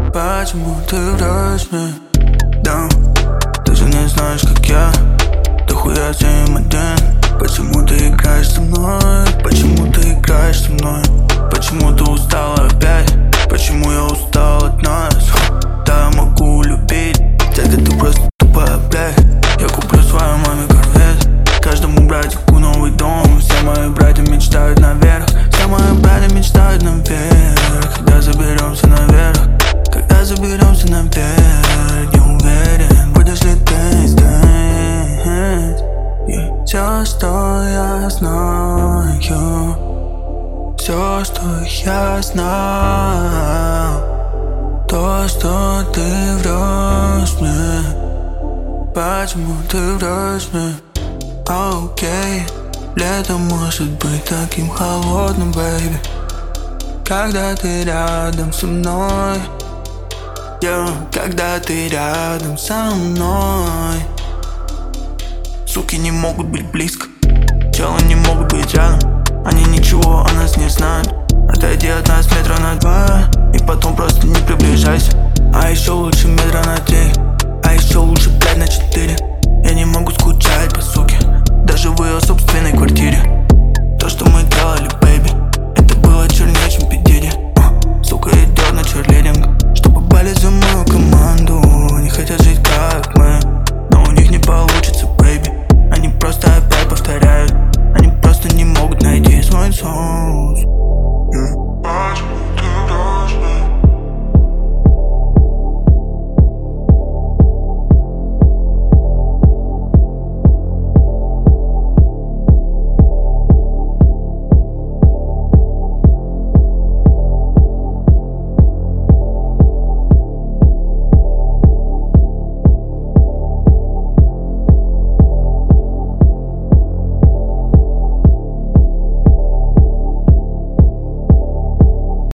Почему ты врешь мне? Да, ты же не знаешь, как я. Да хуя с ним один. Почему ты играешь со мной? Почему ты играешь со мной? Почему ты устала опять? Почему я устал от нас? Да, я могу любить, дядя, ты просто тупая, блядь. Я куплю своей маме корвет, каждому братику новый дом. Все мои братья мечтают наверх, все мои братья мечтают наверх. Когда заберемся наверх, когда заберемся наверх, не уверен, будешь ли ты здесь. И все, что я знаю, все, что я знаю, то, что ты врешь мне. Почему ты врешь мне? Окей, лето может быть таким холодным, бэйби, когда ты рядом со мной. Когда ты рядом со мной. Суки не могут быть близко,